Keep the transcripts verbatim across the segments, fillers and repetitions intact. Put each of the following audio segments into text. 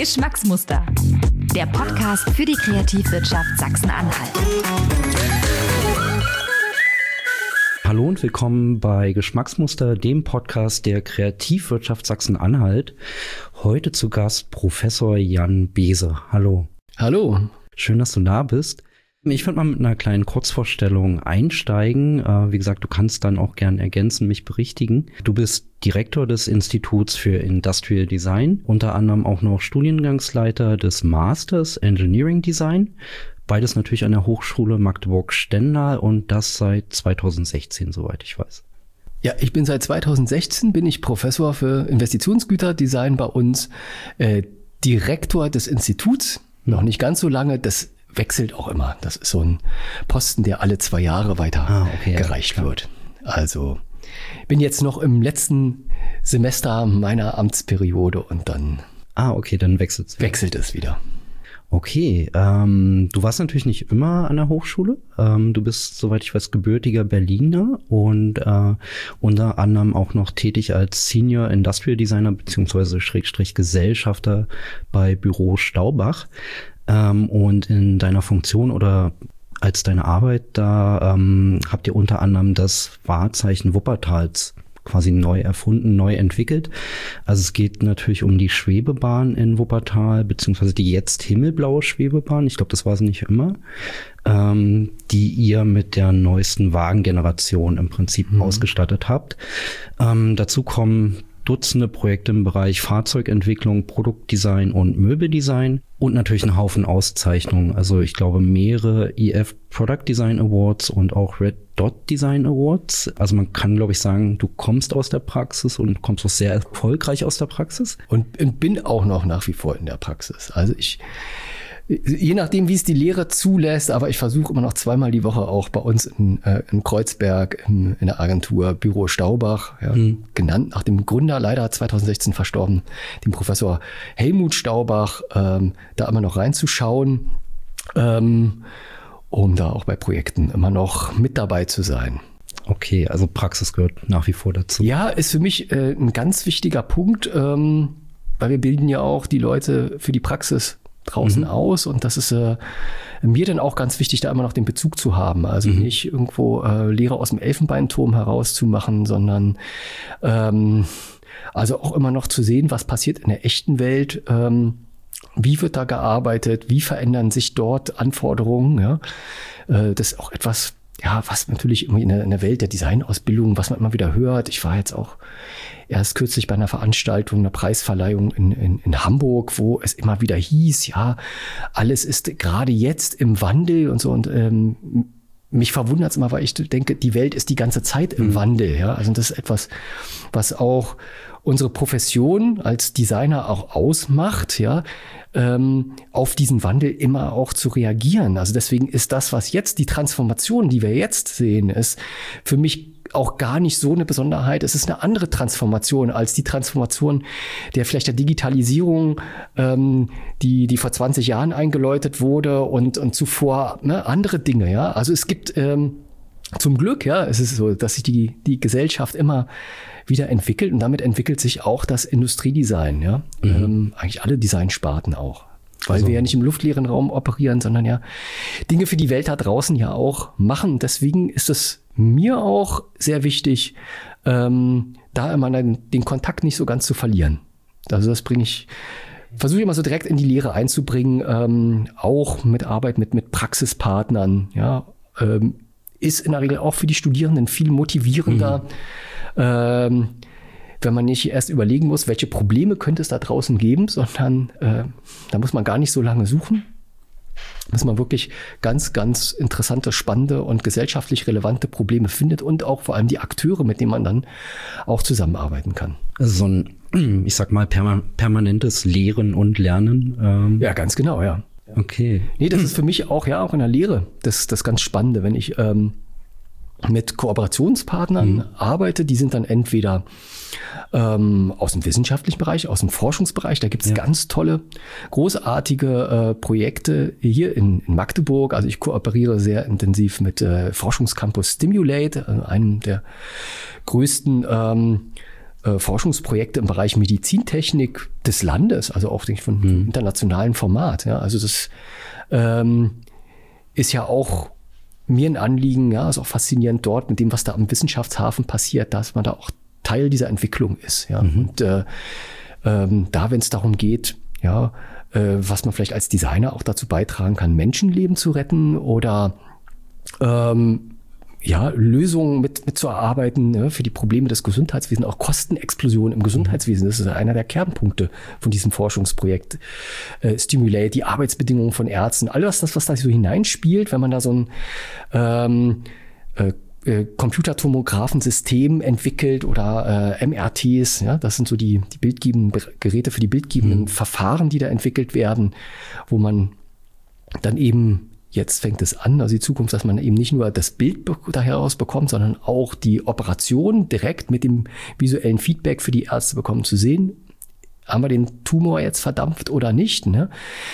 Geschmacksmuster, der Podcast für die Kreativwirtschaft Sachsen-Anhalt. Hallo und willkommen bei Geschmacksmuster, dem Podcast der Kreativwirtschaft Sachsen-Anhalt. Heute zu Gast Professor Jan Beese. Hallo. Hallo. Schön, dass du da bist. Ich würde mal mit einer kleinen Kurzvorstellung einsteigen. Äh, wie gesagt, du kannst dann auch gern ergänzen, mich berichtigen. Du bist Direktor des Instituts für Industrial Design, unter anderem auch noch Studiengangsleiter des Masters Engineering Design. Beides natürlich an der Hochschule Magdeburg-Stendal und das seit zweitausendsechzehn, soweit ich weiß. Ja, ich bin seit zweitausendsechzehn, bin ich Professor für Investitionsgüterdesign bei uns, äh, Direktor des Instituts, noch nicht ganz so lange, das wechselt auch immer. Das ist so ein Posten, der alle zwei Jahre weiter ah, okay, gereicht ja, wird. Also bin jetzt noch im letzten Semester meiner Amtsperiode und dann ah, okay, dann wechselt's wieder. wechselt es wieder. Okay, ähm, du warst natürlich nicht immer an der Hochschule. Ähm, du bist, soweit ich weiß, gebürtiger Berliner und äh, unter anderem auch noch tätig als Senior Industrial Designer beziehungsweise Schrägstrich Gesellschafter bei Büro Staubach. Ähm, und in deiner Funktion oder als deine Arbeit da ähm, habt ihr unter anderem das Wahrzeichen Wuppertals quasi neu erfunden, neu entwickelt. Also es geht natürlich um die Schwebebahn in Wuppertal, beziehungsweise die jetzt himmelblaue Schwebebahn. Ich glaube, das war sie nicht immer, ähm, die ihr mit der neuesten Wagengeneration im Prinzip mhm. ausgestattet habt. Ähm, dazu kommen Dutzende Projekte im Bereich Fahrzeugentwicklung, Produktdesign und Möbeldesign und natürlich einen Haufen Auszeichnungen. Also ich glaube mehrere E F Product Design Awards und auch Red Dot Design Awards. Also man kann, glaube ich, sagen, du kommst aus der Praxis und kommst auch sehr erfolgreich aus der Praxis. Und bin auch noch nach wie vor in der Praxis. Also ich Je nachdem, wie es die Lehre zulässt, aber ich versuche immer noch zweimal die Woche auch bei uns in, äh, in Kreuzberg in, in der Agentur Büro Staubach, ja, mhm. genannt nach dem Gründer, leider zweitausendsechzehn verstorben, dem Professor Helmut Staubach, ähm, da immer noch reinzuschauen, ähm, um da auch bei Projekten immer noch mit dabei zu sein. Okay, also Praxis gehört nach wie vor dazu. Ja, ist für mich äh, ein ganz wichtiger Punkt, ähm, weil wir bilden ja auch die Leute für die Praxis draußen mhm. aus und das ist äh, mir dann auch ganz wichtig, da immer noch den Bezug zu haben. Also mhm. nicht irgendwo äh, Lehre aus dem Elfenbeinturm herauszumachen, sondern ähm, also auch immer noch zu sehen, was passiert in der echten Welt, ähm, wie wird da gearbeitet, wie verändern sich dort Anforderungen. Ja? Äh, das ist auch etwas, ja, was natürlich irgendwie in der, in der Welt der Designausbildung, was man immer wieder hört. Ich war jetzt auch erst kürzlich bei einer Veranstaltung, einer Preisverleihung in, in, in Hamburg, wo es immer wieder hieß, ja, alles ist gerade jetzt im Wandel und so. Und ähm, mich verwundert es immer, weil ich denke, die Welt ist die ganze Zeit im mhm. Wandel. Ja? Also das ist etwas, was auch unsere Profession als Designer auch ausmacht, ja, ähm, auf diesen Wandel immer auch zu reagieren. Also deswegen ist das, was jetzt die Transformation, die wir jetzt sehen, ist für mich auch gar nicht so eine Besonderheit. Es ist eine andere Transformation als die Transformation der vielleicht der Digitalisierung, ähm, die die vor zwanzig Jahren eingeläutet wurde und und zuvor ne, andere Dinge. Ja, also es gibt ähm, zum Glück, ja, es ist so, dass sich die die Gesellschaft immer wieder entwickelt und damit entwickelt sich auch das Industriedesign. Ja, mhm. ähm, eigentlich alle Designsparten auch. Weil also wir ja nicht im luftleeren Raum operieren, sondern ja Dinge für die Welt da draußen ja auch machen. Deswegen ist es mir auch sehr wichtig, ähm, da immer den, den Kontakt nicht so ganz zu verlieren. Also das bringe ich, versuche ich immer so direkt in die Lehre einzubringen, ähm, auch mit Arbeit mit, mit Praxispartnern. Ja, ähm, ist in der Regel auch für die Studierenden viel motivierender, mhm. ähm, wenn man nicht erst überlegen muss, welche Probleme könnte es da draußen geben, sondern äh, da muss man gar nicht so lange suchen. Dass man wirklich ganz, ganz interessante, spannende und gesellschaftlich relevante Probleme findet und auch vor allem die Akteure, mit denen man dann auch zusammenarbeiten kann. Also so ein, ich sag mal, perma- permanentes Lehren und Lernen. Ähm. Ja, ganz genau, ja. Okay. Nee, das ist für mich auch, ja, auch in der Lehre das, das ganz Spannende, wenn ich ähm, mit Kooperationspartnern mhm. arbeite, die sind dann entweder ähm, aus dem wissenschaftlichen Bereich, aus dem Forschungsbereich. Da gibt es ja. ganz tolle, großartige äh, Projekte hier in, in Magdeburg. Also ich kooperiere sehr intensiv mit äh, Forschungscampus Stimulate, äh, einem der größten ähm, äh, Forschungsprojekte im Bereich Medizintechnik des Landes, also auch denke ich, von mhm. internationalem Format. Ja, also das ähm, ist ja auch mir ein Anliegen, ja, ist auch faszinierend dort mit dem, was da am Wissenschaftshafen passiert, dass man da auch Teil dieser Entwicklung ist. Ja, mhm. und äh, ähm, da, wenn es darum geht, ja, äh, was man vielleicht als Designer auch dazu beitragen kann, Menschenleben zu retten oder ähm, ja, Lösungen mit, mit zu erarbeiten, ne, für die Probleme des Gesundheitswesens, auch Kostenexplosionen im Gesundheitswesen. Das ist einer der Kernpunkte von diesem Forschungsprojekt. Äh, Stimulate, die Arbeitsbedingungen von Ärzten, alles das, was da so hineinspielt, wenn man da so ein ähm, äh, äh, Computertomographensystem entwickelt oder äh, M R Ts, ja, das sind so die, die bildgebenden Geräte für die bildgebenden mhm. Verfahren, die da entwickelt werden, wo man dann eben jetzt fängt es an, also die Zukunft, dass man eben nicht nur das Bild da heraus bekommt, sondern auch die Operation direkt mit dem visuellen Feedback für die Ärzte bekommen zu sehen. Haben wir den Tumor jetzt verdampft oder nicht? Ne?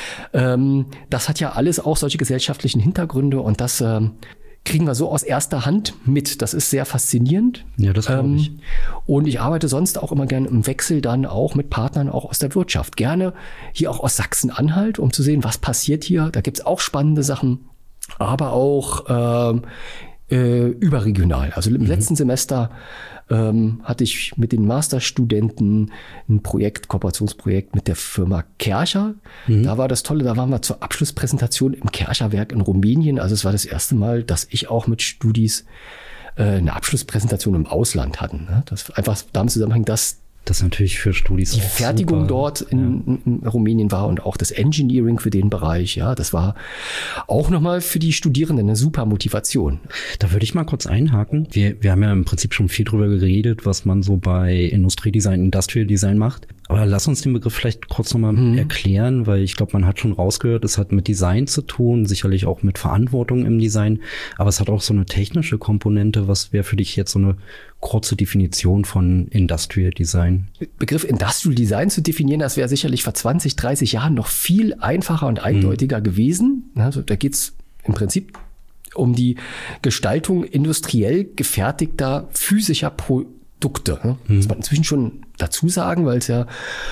Ähm, das hat ja alles auch solche gesellschaftlichen Hintergründe und das ähm, kriegen wir so aus erster Hand mit. Das ist sehr faszinierend. Ja, das glaube ich. Ähm, und ich arbeite sonst auch immer gerne im Wechsel dann auch mit Partnern auch aus der Wirtschaft. Gerne hier auch aus Sachsen-Anhalt, um zu sehen, was passiert hier. Da gibt's auch spannende Sachen, aber auch ähm, äh, überregional. Also im mhm. letzten Semester ähm, hatte ich mit den Masterstudenten ein Projekt, Kooperationsprojekt mit der Firma Kärcher. Mhm. Da war das Tolle, da waren wir zur Abschlusspräsentation im Kärcher-Werk in Rumänien. Also es war das erste Mal, dass ich auch mit Studis äh, eine Abschlusspräsentation im Ausland hatten. Ne? Das einfach damit zusammenhängt, dass das ist natürlich für Studis die Fertigung super. dort in, ja. in Rumänien war und auch das Engineering für den Bereich. Ja, das war auch nochmal für die Studierenden eine super Motivation. Da würde ich mal kurz einhaken. Wir, wir haben ja im Prinzip schon viel drüber geredet, was man so bei Industriedesign, Industrial Design macht. Aber lass uns den Begriff vielleicht kurz nochmal mhm. erklären, weil ich glaube, man hat schon rausgehört, es hat mit Design zu tun, sicherlich auch mit Verantwortung im Design, aber es hat auch so eine technische Komponente. Was wäre für dich jetzt so eine kurze Definition von Industrial Design? Begriff Industrial Design zu definieren, das wäre sicherlich vor zwanzig, dreißig Jahren noch viel einfacher und eindeutiger mhm. gewesen. Also da geht's im Prinzip um die Gestaltung industriell gefertigter physischer Produkte. Ne? Mhm. Das muss man inzwischen schon dazu sagen, weil es ja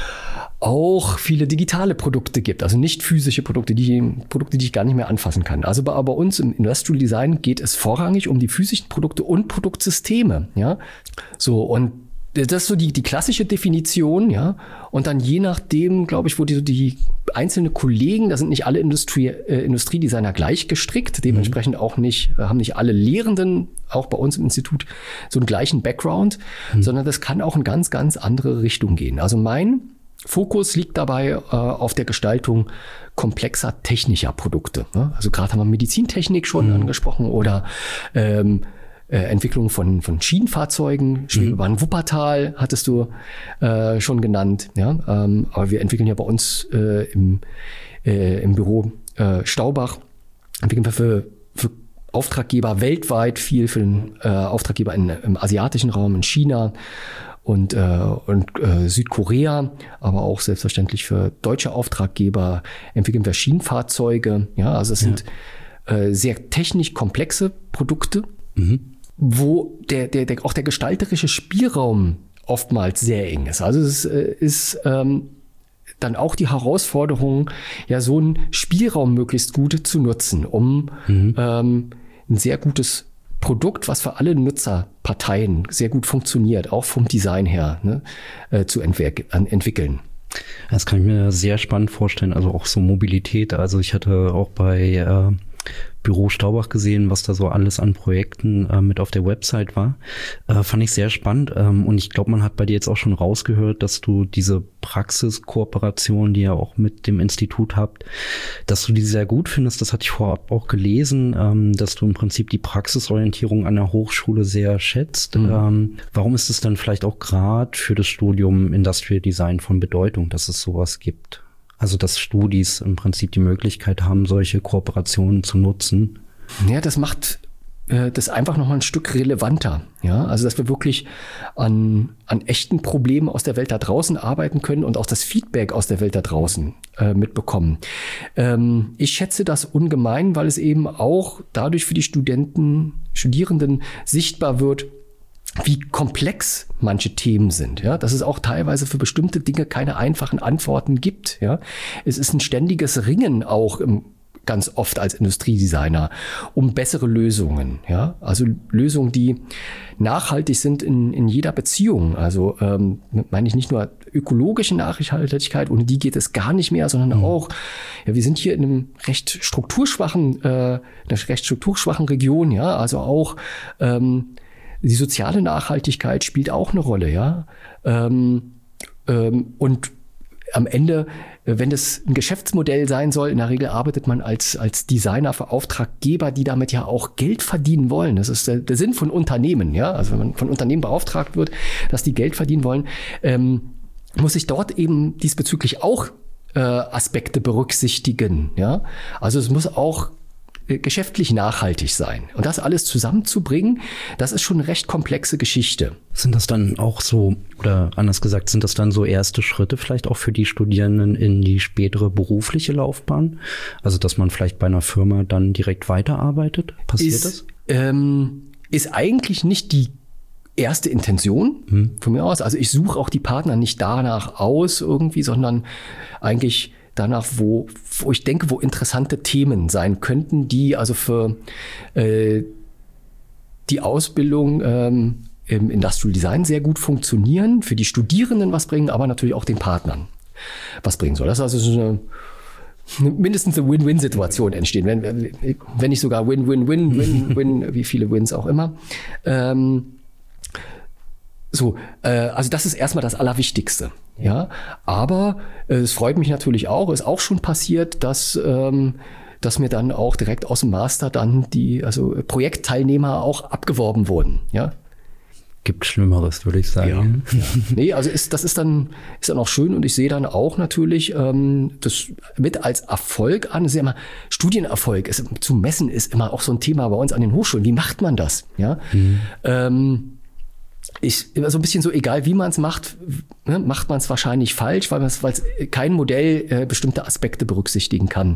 auch viele digitale Produkte gibt, also nicht physische Produkte, die Produkte, die ich gar nicht mehr anfassen kann. Also bei, bei uns im Industrial Design geht es vorrangig um die physischen Produkte und Produktsysteme, ja. So, und das ist so die, die klassische Definition, ja. Und dann je nachdem, glaube ich, wo die, so die einzelnen Kollegen, da sind nicht alle Industrie, äh, Industriedesigner gleich gestrickt, dementsprechend mhm. auch nicht, haben nicht alle Lehrenden, auch bei uns im Institut, so einen gleichen Background, mhm. sondern das kann auch in ganz, ganz andere Richtung gehen. Also mein Fokus liegt dabei äh, auf der Gestaltung komplexer technischer Produkte. Ne? Also gerade haben wir Medizintechnik schon mhm. angesprochen oder ähm, äh, Entwicklung von, von Schienenfahrzeugen. Schwebebahn mhm. Wuppertal hattest du äh, schon genannt. Ja? Ähm, aber wir entwickeln ja bei uns äh, im, äh, im Büro äh, Staubach, entwickeln wir für, für Auftraggeber weltweit viel, für den äh, Auftraggeber in, im asiatischen Raum, in China und, äh, und äh, Südkorea, aber auch selbstverständlich für deutsche Auftraggeber entwickeln wir Schienenfahrzeuge. Ja, also es sind ja. äh, sehr technisch komplexe Produkte, mhm. wo der, der, der, auch der gestalterische Spielraum oftmals sehr eng ist. Also es ist, ist ähm, dann auch die Herausforderung, ja, so einen Spielraum möglichst gut zu nutzen, um mhm. ähm, ein sehr gutes Produkt, was für alle Nutzerparteien sehr gut funktioniert, auch vom Design her, ne, äh, zu entwick- entwickeln. Das kann ich mir sehr spannend vorstellen, also auch so Mobilität. Also ich hatte auch bei äh, Büro Staubach gesehen, was da so alles an Projekten äh, mit auf der Website war. Äh, fand ich sehr spannend. Ähm, und ich glaube, man hat bei dir jetzt auch schon rausgehört, dass du diese Praxiskooperation, die ihr auch mit dem Institut habt, dass du die sehr gut findest. Das hatte ich vorab auch gelesen, ähm, dass du im Prinzip die Praxisorientierung an der Hochschule sehr schätzt. Mhm. Ähm, warum ist es dann vielleicht auch gerade für das Studium Industrial Design von Bedeutung, dass es sowas gibt? Also, dass Studis im Prinzip die Möglichkeit haben, solche Kooperationen zu nutzen. Ja, das macht äh, das einfach noch mal ein Stück relevanter. Ja, also, dass wir wirklich an, an echten Problemen aus der Welt da draußen arbeiten können und auch das Feedback aus der Welt da draußen äh, mitbekommen. Ähm, ich schätze das ungemein, weil es eben auch dadurch für die Studenten, Studierenden sichtbar wird, wie komplex manche Themen sind, ja, dass es auch teilweise für bestimmte Dinge keine einfachen Antworten gibt, ja. Es ist ein ständiges Ringen auch im, ganz oft als Industriedesigner um bessere Lösungen, ja, also Lösungen, die nachhaltig sind in, in jeder Beziehung. Also ähm, meine ich nicht nur ökologische Nachhaltigkeit, ohne die geht es gar nicht mehr, sondern mhm. auch, ja, wir sind hier in einem recht strukturschwachen, äh, einer recht strukturschwachen Region, ja, also auch ähm, die soziale Nachhaltigkeit spielt auch eine Rolle, ja. Ähm, ähm, und am Ende, wenn das ein Geschäftsmodell sein soll, in der Regel arbeitet man als, als Designer für Auftraggeber, die damit ja auch Geld verdienen wollen. Das ist der, der Sinn von Unternehmen, ja. Also wenn man von Unternehmen beauftragt wird, dass die Geld verdienen wollen, ähm, muss ich dort eben diesbezüglich auch äh, Aspekte berücksichtigen, ja. Also es muss auch geschäftlich nachhaltig sein. Und das alles zusammenzubringen, das ist schon eine recht komplexe Geschichte. Sind das dann auch so, oder anders gesagt, sind das dann so erste Schritte vielleicht auch für die Studierenden in die spätere berufliche Laufbahn? Also, dass man vielleicht bei einer Firma dann direkt weiterarbeitet? Passiert ist, das? Ähm, ist eigentlich nicht die erste Intention hm. von mir aus. Also ich suche auch die Partner nicht danach aus irgendwie, sondern eigentlich danach, wo, wo ich denke, wo interessante Themen sein könnten, die also für äh, die Ausbildung ähm, im Industrial Design sehr gut funktionieren, für die Studierenden was bringen, aber natürlich auch den Partnern was bringen soll. Das ist also so eine, mindestens eine Win-Win-Situation entstehen, wenn, wenn nicht sogar Win-Win-Win-Win-Win, wie viele Wins auch immer. Ähm, So, äh, also das ist erstmal das Allerwichtigste, ja. Aber äh, es freut mich natürlich auch, ist auch schon passiert, dass ähm, dass mir dann auch direkt aus dem Master dann die also Projektteilnehmer auch abgeworben wurden, ja. Gibt Schlimmeres, würde ich sagen. Ja, ja. Nee, also ist das ist dann ist dann auch schön und ich sehe dann auch natürlich ähm, das mit als Erfolg an. Sehr immer Studienerfolg ist zu messen ist immer auch so ein Thema bei uns an den Hochschulen. Wie macht man das, ja? Mhm. Ähm, Ich, immer so ein bisschen so, egal wie man es macht, ne, macht man es wahrscheinlich falsch, weil es kein Modell äh, bestimmte Aspekte berücksichtigen kann.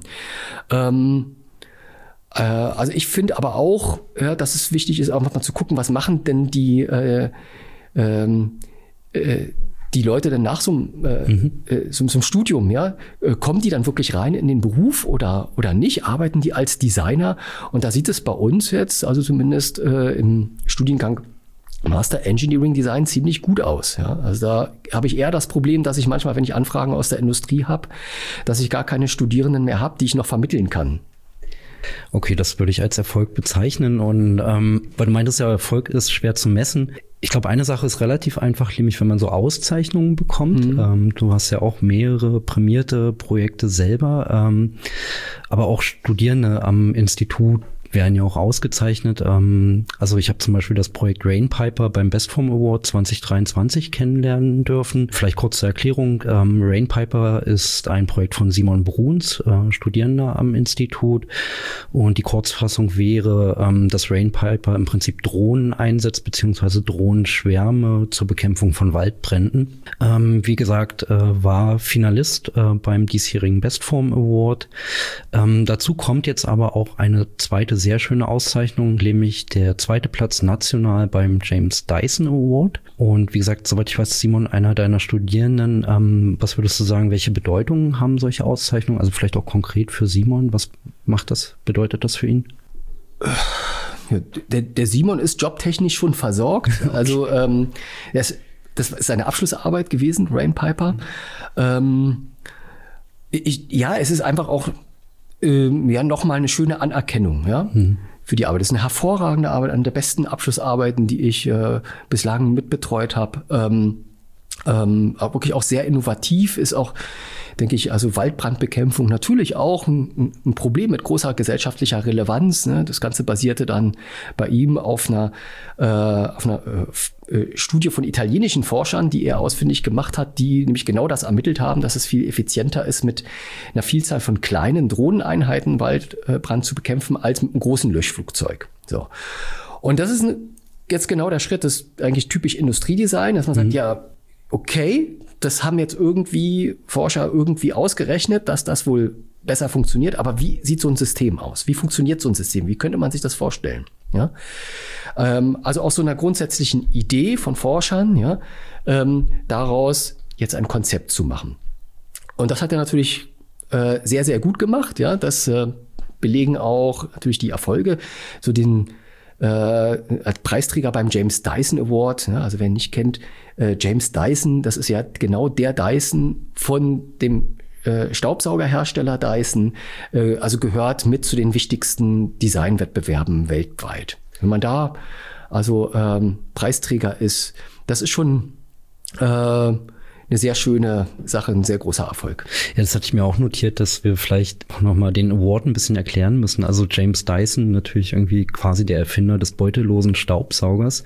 Ähm, äh, also ich finde aber auch, ja, dass es wichtig ist, auch mal zu gucken, was machen denn die, äh, ähm, äh, die Leute dann nach so einem, äh, mhm. äh, so, so einem Studium, ja, äh, kommen die dann wirklich rein in den Beruf oder, oder nicht? Arbeiten die als Designer? Und da sieht es bei uns jetzt, also zumindest äh, im Studiengang Master Engineering Design ziemlich gut aus. Ja. Also da habe ich eher das Problem, dass ich manchmal, wenn ich Anfragen aus der Industrie habe, dass ich gar keine Studierenden mehr habe, die ich noch vermitteln kann. Okay, das würde ich als Erfolg bezeichnen. Und ähm, weil du meintest ja, Erfolg ist schwer zu messen. Ich glaube, eine Sache ist relativ einfach, nämlich wenn man so Auszeichnungen bekommt. Mhm. Ähm, du hast ja auch mehrere prämierte Projekte selber, ähm, aber auch Studierende am Institut werden ja auch ausgezeichnet. Also ich habe zum Beispiel das Projekt Rainpiper beim Bestform Award zwanzig dreiundzwanzig kennenlernen dürfen. Vielleicht kurz zur Erklärung. Rainpiper ist ein Projekt von Simon Bruns, Studierender am Institut. Und die Kurzfassung wäre, dass Rainpiper im Prinzip Drohnen einsetzt, beziehungsweise Drohnenschwärme zur Bekämpfung von Waldbränden. Wie gesagt, war Finalist beim diesjährigen Bestform Award. Dazu kommt jetzt aber auch eine zweite sehr schöne Auszeichnung, nämlich der zweite Platz national beim James Dyson Award. Und wie gesagt, soweit ich weiß, Simon, einer deiner Studierenden, ähm, was würdest du sagen, welche Bedeutung haben solche Auszeichnungen? Also vielleicht auch konkret für Simon, was macht das, bedeutet das für ihn? Ja, der, der Simon ist jobtechnisch schon versorgt. Also ähm, das, das ist seine Abschlussarbeit gewesen, Rainpiper. Mhm. Ähm, ich, ja, es ist einfach auch ja nochmal eine schöne Anerkennung, ja, hm. für die Arbeit. Das ist eine hervorragende Arbeit, eine der besten Abschlussarbeiten, die ich äh, bislang mitbetreut habe. Ähm, ähm, auch wirklich auch sehr innovativ, ist auch, denke ich, also Waldbrandbekämpfung natürlich auch ein, ein Problem mit großer gesellschaftlicher Relevanz. Ne? Das Ganze basierte dann bei ihm auf einer, äh, auf einer äh, Studie von italienischen Forschern, die er ausfindig gemacht hat, die nämlich genau das ermittelt haben, dass es viel effizienter ist, mit einer Vielzahl von kleinen Drohneneinheiten Waldbrand zu bekämpfen, als mit einem großen Löschflugzeug. So. Und das ist jetzt genau der Schritt, das ist eigentlich typisch Industriedesign, dass man mhm. sagt, ja, okay, das haben jetzt irgendwie Forscher irgendwie ausgerechnet, dass das wohl besser funktioniert. Aber wie sieht so ein System aus? Wie funktioniert so ein System? Wie könnte man sich das vorstellen? Ja? Ähm, also aus so einer grundsätzlichen Idee von Forschern, ja, ähm, daraus jetzt ein Konzept zu machen. Und das hat er natürlich äh, sehr, sehr gut gemacht. Ja? Das äh, belegen auch natürlich die Erfolge. So den äh, als Preisträger beim James Dyson Award, ja, also wer ihn nicht kennt, äh, James Dyson, das ist ja genau der Dyson von dem äh, Staubsaugerhersteller Dyson, äh, also gehört mit zu den wichtigsten Designwettbewerben weltweit. Wenn man da also ähm, Preisträger ist, das ist schon äh, eine sehr schöne Sache, ein sehr großer Erfolg. Ja, das hatte ich mir auch notiert, dass wir vielleicht auch nochmal den Award ein bisschen erklären müssen. Also James Dyson, natürlich irgendwie quasi der Erfinder des beutellosen Staubsaugers.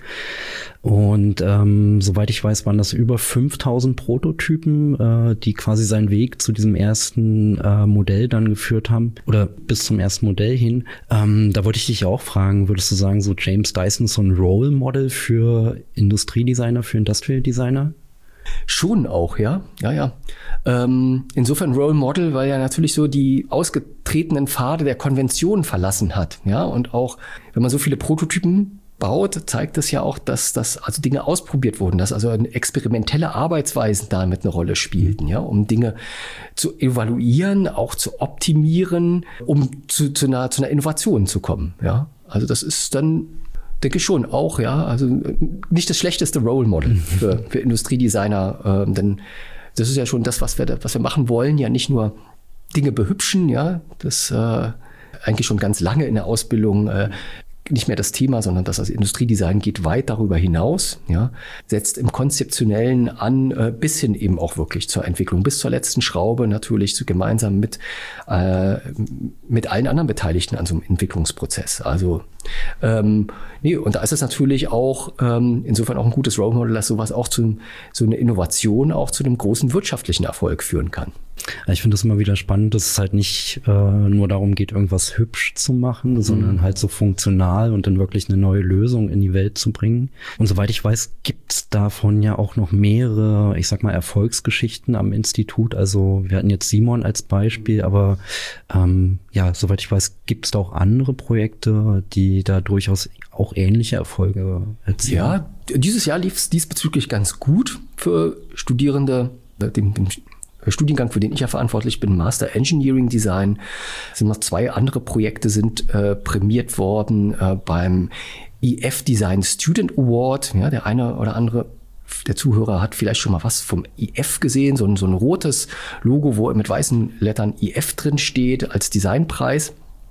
Und ähm, soweit ich weiß, waren das über fünftausend Prototypen, äh, die quasi seinen Weg zu diesem ersten äh, Modell dann geführt haben oder bis zum ersten Modell hin. Ähm, da wollte ich dich auch fragen, würdest du sagen, so James Dyson ist so ein Role Model für Industriedesigner, für Industrial Designer? Schon auch, ja, ja, ja. Ähm, insofern Role Model, weil er natürlich so die ausgetretenen Pfade der Konvention verlassen hat, ja. Und auch, wenn man so viele Prototypen baut, zeigt es ja auch, dass das also Dinge ausprobiert wurden, dass also experimentelle Arbeitsweisen damit eine Rolle spielten, ja, um Dinge zu evaluieren, auch zu optimieren, um zu, zu einer, zu einer Innovation zu kommen, ja. Also das ist dann, denke ich schon auch, ja, also nicht das schlechteste Role Model für, für Industriedesigner, ähm, denn das ist ja schon das, was wir, was wir machen wollen, ja nicht nur Dinge behübschen, ja, das äh, eigentlich schon ganz lange in der Ausbildung äh, nicht mehr das Thema, sondern das also Industriedesign geht weit darüber hinaus, ja, setzt im Konzeptionellen an, äh, bis hin eben auch wirklich zur Entwicklung, bis zur letzten Schraube natürlich so gemeinsam mit, äh, mit allen anderen Beteiligten an so einem Entwicklungsprozess. Also ähm, nee, und da ist es natürlich auch ähm, insofern auch ein gutes Role Model, dass sowas auch zu so eine Innovation auch zu einem großen wirtschaftlichen Erfolg führen kann. Ich finde das immer wieder spannend, dass es halt nicht äh, nur darum geht, irgendwas hübsch zu machen, mhm. sondern halt so funktional und dann wirklich eine neue Lösung in die Welt zu bringen. Und soweit ich weiß, gibt's davon ja auch noch mehrere, ich sag mal, Erfolgsgeschichten am Institut. Also wir hatten jetzt Simon als Beispiel, aber ähm, ja, soweit ich weiß, gibt's da auch andere Projekte, die da durchaus auch ähnliche Erfolge erzielen. Ja, dieses Jahr lief es diesbezüglich ganz gut für Studierende, dem, dem Studiengang, für den ich ja verantwortlich bin, Master Engineering Design. Es sind noch zwei andere Projekte sind äh, prämiert worden äh, beim I F Design Student Award. Ja, der eine oder andere der Zuhörer hat vielleicht schon mal was vom I F gesehen, so ein, so ein rotes Logo, wo mit weißen Lettern I F drin steht als Designpreis.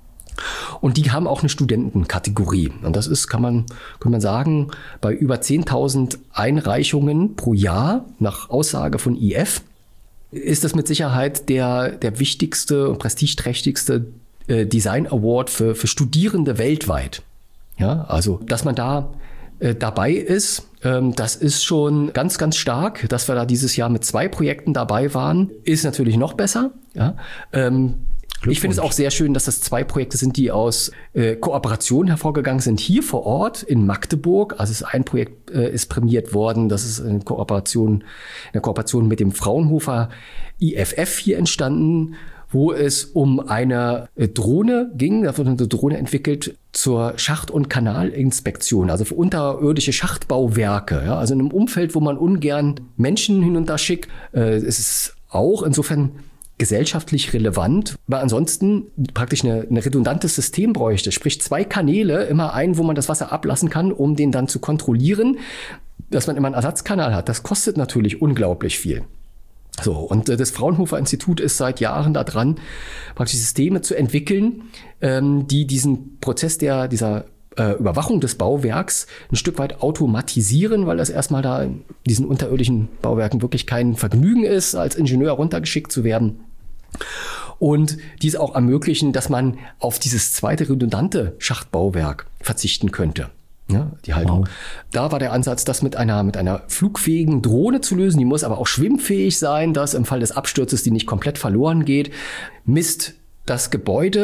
Und die haben auch eine Studentenkategorie. Und das ist, kann man, kann man sagen, bei über zehntausend Einreichungen pro Jahr nach Aussage von I F ist das mit Sicherheit der, der wichtigste und prestigeträchtigste äh, Design Award für, für Studierende weltweit. Ja, also, dass man da äh, dabei ist, ähm, das ist schon ganz, ganz stark. Dass wir da dieses Jahr mit zwei Projekten dabei waren, ist natürlich noch besser. Ja, ähm, ich finde es auch sehr schön, dass das zwei Projekte sind, die aus äh, Kooperation hervorgegangen sind, hier vor Ort in Magdeburg. Also es ist ein Projekt äh, ist prämiert worden, das ist in Kooperation, in der Kooperation mit dem Fraunhofer I F F hier entstanden, wo es um eine äh, Drohne ging. Da wurde eine Drohne entwickelt zur Schacht- und Kanalinspektion, also für unterirdische Schachtbauwerke. Ja? Also in einem Umfeld, wo man ungern Menschen hinunter schickt. Äh, es ist auch insofern gesellschaftlich relevant, weil ansonsten praktisch eine, eine redundantes System bräuchte. Sprich zwei Kanäle, immer einen, wo man das Wasser ablassen kann, um den dann zu kontrollieren, dass man immer einen Ersatzkanal hat. Das kostet natürlich unglaublich viel. So, und äh, das Fraunhofer Institut ist seit Jahren da dran, praktisch Systeme zu entwickeln, ähm, die diesen Prozess der, dieser äh, Überwachung des Bauwerks ein Stück weit automatisieren, weil das erstmal da in diesen unterirdischen Bauwerken wirklich kein Vergnügen ist, als Ingenieur runtergeschickt zu werden. Und dies auch ermöglichen, dass man auf dieses zweite redundante Schachtbauwerk verzichten könnte. Ja, die Haltung. Wow. Da war der Ansatz, das mit einer, mit einer flugfähigen Drohne zu lösen. Die muss aber auch schwimmfähig sein, dass im Fall des Absturzes die nicht komplett verloren geht. Misst das Gebäude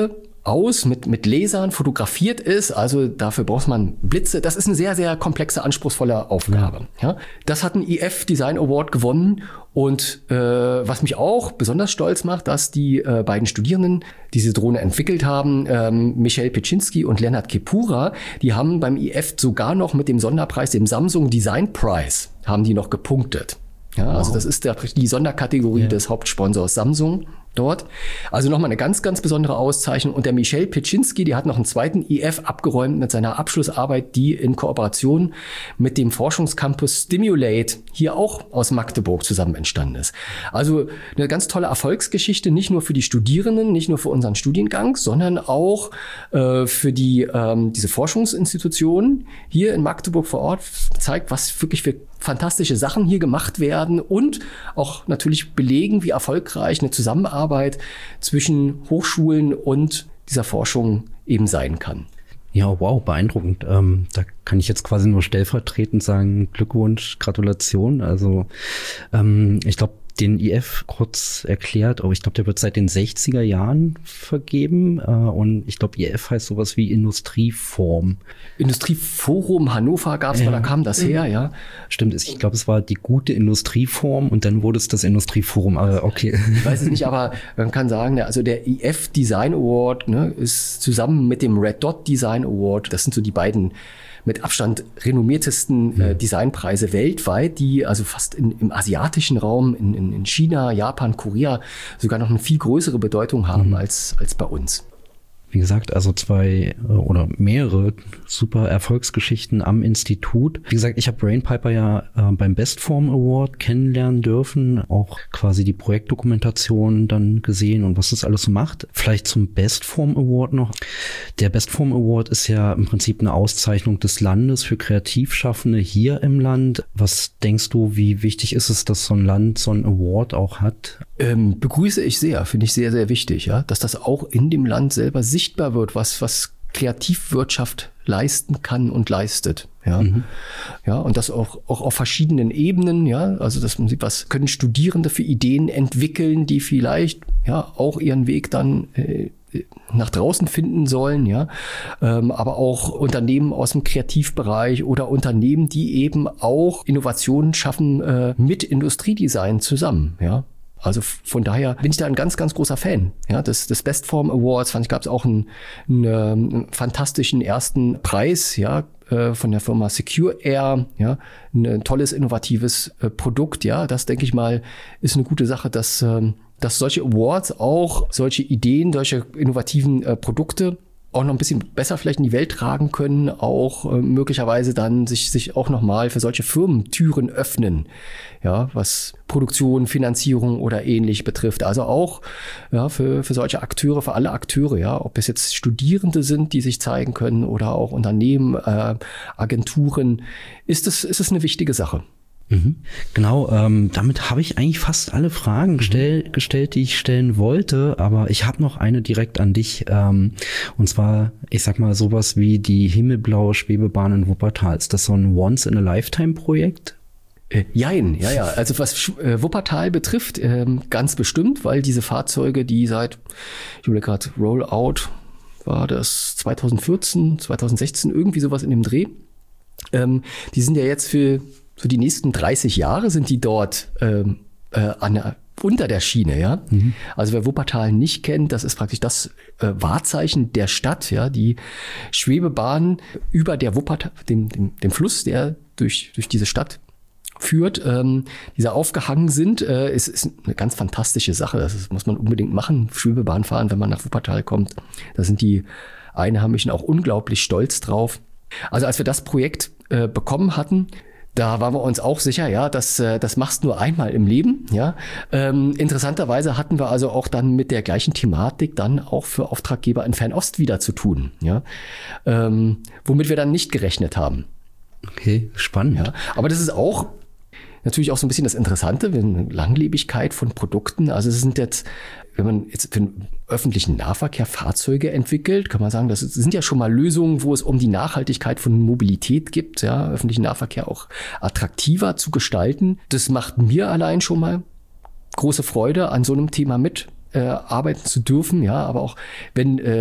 aus, mit, mit Lasern fotografiert ist. Also dafür braucht man Blitze. Das ist eine sehr, sehr komplexe, anspruchsvolle Aufgabe. Ja. Ja. Das hat ein I F Design Award gewonnen. Und äh, was mich auch besonders stolz macht, dass die äh, beiden Studierenden diese Drohne entwickelt haben, ähm, Michel Piczynski und Lennart Kepura, die haben beim I F sogar noch mit dem Sonderpreis, dem Samsung Design Prize, haben die noch gepunktet. Ja, wow. Also das ist der, die Sonderkategorie ja. des Hauptsponsors Samsung dort. Also nochmal eine ganz, ganz besondere Auszeichnung. Und der Michel Piczynski, der hat noch einen zweiten I F abgeräumt mit seiner Abschlussarbeit, die in Kooperation mit dem Forschungscampus Stimulate hier auch aus Magdeburg zusammen entstanden ist. Also eine ganz tolle Erfolgsgeschichte, nicht nur für die Studierenden, nicht nur für unseren Studiengang, sondern auch äh, für die ähm, diese Forschungsinstitutionen hier in Magdeburg vor Ort. Zeigt, was wirklich für fantastische Sachen hier gemacht werden und auch natürlich belegen, wie erfolgreich eine Zusammenarbeit zwischen Hochschulen und dieser Forschung eben sein kann. Ja, wow, beeindruckend. Ähm, da kann ich jetzt quasi nur stellvertretend sagen, Glückwunsch, Gratulation. Also ähm, ich glaube, den I F kurz erklärt, aber ich glaube, der wird seit den sechziger Jahren vergeben äh, und ich glaube, I F heißt sowas wie Industrieform. Industrieforum Hannover gab es, ja. Da kam das her, ja. Stimmt, ich glaube, es war die gute Industrieform und dann wurde es das Industrieforum, aber okay. Ich weiß es nicht, aber man kann sagen, also der I F Design Award, ne, ist zusammen mit dem Red Dot Design Award, das sind so die beiden mit Abstand renommiertesten äh, Designpreise weltweit, die also fast in, im asiatischen Raum, in, in, in China, Japan, Korea sogar noch eine viel größere Bedeutung haben mhm. als, als bei uns. Wie gesagt, also zwei oder mehrere super Erfolgsgeschichten am Institut. Wie gesagt, ich habe Brainpiper ja äh, beim Bestform Award kennenlernen dürfen, auch quasi die Projektdokumentation dann gesehen und was das alles so macht. Vielleicht zum Bestform Award noch. Der Bestform Award ist ja im Prinzip eine Auszeichnung des Landes für Kreativschaffende hier im Land. Was denkst du, wie wichtig ist es, dass so ein Land so einen Award auch hat? Ähm, begrüße ich sehr, finde ich sehr, sehr wichtig, ja, dass das auch in dem Land selber sichtbar wird, was, was Kreativwirtschaft leisten kann und leistet, ja. Mhm. Ja, und das auch, auch auf verschiedenen Ebenen, ja, also dass man sieht, was können Studierende für Ideen entwickeln, die vielleicht, ja, auch ihren Weg dann äh, nach draußen finden sollen, ja, ähm, aber auch Unternehmen aus dem Kreativbereich oder Unternehmen, die eben auch Innovationen schaffen äh, mit Industriedesign zusammen, ja. Also von daher bin ich da ein ganz, ganz großer Fan. Ja, des, des Bestform Awards fand ich, gab es auch einen, einen, einen fantastischen ersten Preis, ja, äh, von der Firma Secure Air, ja, ein tolles, innovatives äh, Produkt, ja, das denke ich mal ist eine gute Sache, dass, äh, dass solche Awards auch solche Ideen, solche innovativen äh, Produkte auch noch ein bisschen besser vielleicht in die Welt tragen können, auch äh, möglicherweise dann sich sich auch nochmal für solche Firmen Türen öffnen, ja, was Produktion, Finanzierung oder ähnlich betrifft. Also auch ja für für solche Akteure, für alle Akteure, ja, ob es jetzt Studierende sind, die sich zeigen können oder auch Unternehmen, äh, Agenturen, ist es ist es eine wichtige Sache. Mhm. Genau, ähm, damit habe ich eigentlich fast alle Fragen gestell, gestellt, die ich stellen wollte, aber ich habe noch eine direkt an dich, ähm, und zwar, ich sag mal, sowas wie die himmelblaue Schwebebahn in Wuppertal. Ist das so ein Once-in-a-Lifetime-Projekt? Äh, jein, ja, ja. Also was äh, Wuppertal betrifft, ähm, ganz bestimmt, weil diese Fahrzeuge, die seit, ich überlege gerade, Rollout, war das zwanzig vierzehn, zwanzig sechzehn, irgendwie sowas in dem Dreh, ähm, die sind ja jetzt für für die nächsten dreißig Jahre sind die dort ähm, äh, an der, unter der Schiene, ja. Mhm. Also wer Wuppertal nicht kennt, das ist praktisch das äh, Wahrzeichen der Stadt, ja. Die Schwebebahn über der Wuppertal, dem, dem, dem Fluss, der durch, durch diese Stadt führt, ähm, die da aufgehangen sind, äh, ist, ist eine ganz fantastische Sache. Das ist, muss man unbedingt machen, Schwebebahn fahren, wenn man nach Wuppertal kommt. Da sind die Einheimischen auch unglaublich stolz drauf. Also als wir das Projekt äh, bekommen hatten, da waren wir uns auch sicher, ja, das, das machst du nur einmal im Leben, ja. Ähm, interessanterweise hatten wir also auch dann mit der gleichen Thematik dann auch für Auftraggeber in Fernost wieder zu tun, ja. Ähm, womit wir dann nicht gerechnet haben. Okay, spannend. Ja, aber das ist auch natürlich auch so ein bisschen das Interessante, eine Langlebigkeit von Produkten. Also es sind jetzt, wenn man jetzt für den öffentlichen Nahverkehr Fahrzeuge entwickelt, kann man sagen, das sind ja schon mal Lösungen, wo es um die Nachhaltigkeit von Mobilität gibt, ja, öffentlichen Nahverkehr auch attraktiver zu gestalten. Das macht mir allein schon mal große Freude, an so einem Thema mit äh, arbeiten zu dürfen, ja, aber auch wenn äh,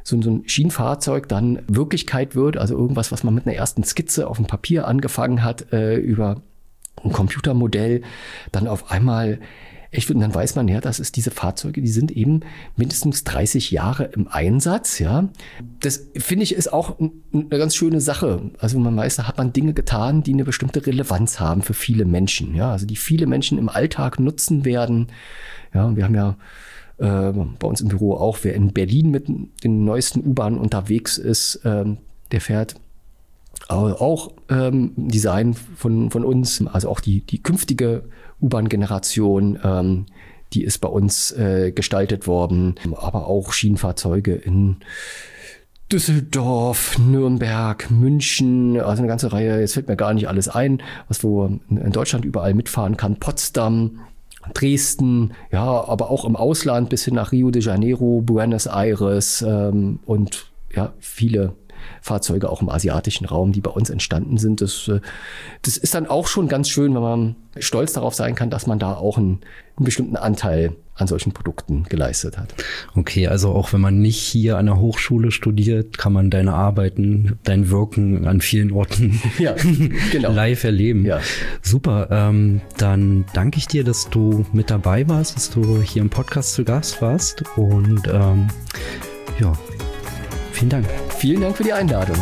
so, so ein Schienenfahrzeug dann Wirklichkeit wird, also irgendwas, was man mit einer ersten Skizze auf dem Papier angefangen hat, äh, über ein Computermodell, dann auf einmal echt wird, und dann weiß man, ja, das ist diese Fahrzeuge, die sind eben mindestens dreißig Jahre im Einsatz, ja. Das finde ich ist auch eine ganz schöne Sache. Also man weiß, da hat man Dinge getan, die eine bestimmte Relevanz haben für viele Menschen, ja, also die viele Menschen im Alltag nutzen werden. Ja, und wir haben ja äh, bei uns im Büro auch, wer in Berlin mit den neuesten U-Bahnen unterwegs ist, ähm, der fährt auch ähm, Design von, von uns, also auch die, die künftige U-Bahn-Generation, ähm, die ist bei uns äh, gestaltet worden, aber auch Schienenfahrzeuge in Düsseldorf, Nürnberg, München, also eine ganze Reihe, jetzt fällt mir gar nicht alles ein, was wo in Deutschland überall mitfahren kann, Potsdam, Dresden, ja, aber auch im Ausland bis hin nach Rio de Janeiro, Buenos Aires ähm, und ja, viele Fahrzeuge auch im asiatischen Raum, die bei uns entstanden sind. Das, das ist dann auch schon ganz schön, wenn man stolz darauf sein kann, dass man da auch einen, einen bestimmten Anteil an solchen Produkten geleistet hat. Okay, also auch wenn man nicht hier an der Hochschule studiert, kann man deine Arbeiten, dein Wirken an vielen Orten ja, genau. live erleben. Ja. Super, ähm, dann danke ich dir, dass du mit dabei warst, dass du hier im Podcast zu Gast warst und ähm, ja, vielen Dank. Vielen Dank für die Einladung.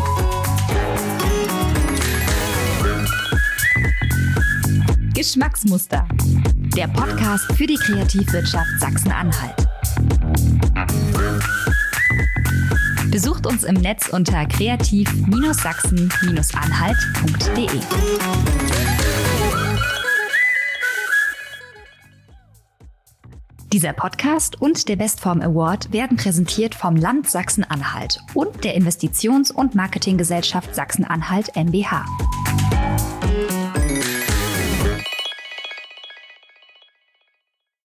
Geschmacksmuster. Der Podcast für die Kreativwirtschaft Sachsen-Anhalt. Besucht uns im Netz unter kreativ Sachsen Anhalt punkt de. Dieser Podcast und der Bestform Award werden präsentiert vom Land Sachsen-Anhalt und der Investitions- und Marketinggesellschaft Sachsen-Anhalt M B H.